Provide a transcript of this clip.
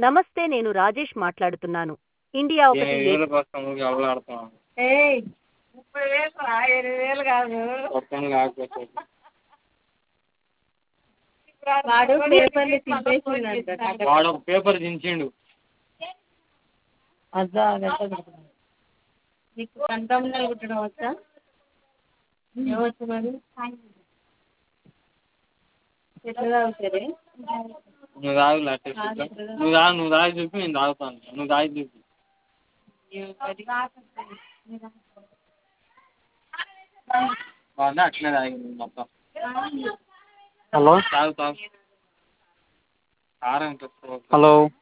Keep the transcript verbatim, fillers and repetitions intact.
నమస్తే, నేను రాజేష్ మాట్లాడుతున్నాను. ఇండియా ఒకటి ఎనిమిది ఏ- వేల కోసం ఎవలాడుతున్నాం. ఏయ్ ముప్పై వేలు రా, ఎనిమిది వేలు కాదు. ఒక్కని కాకపోతే వాడు పేపర్లు చింపేసిండంట. వాడు ఒక పేపర్ దించిండు. అద్దా నీకు కంటంలో కుట్టడం వచ్చా? ఏమొచ్చు మరి? ఎట్లా తాగుతారే? నువ్వు తాగు లాటెస్ట్ నువ్వు తాగు నువ్వు తాగి చూపి నేను తాగుతాను. నువ్వు తాగి చూపి. బాగుందా? అట్లనే తాగింది మొత్తం. హలో తాగు తాగు కారం. హలో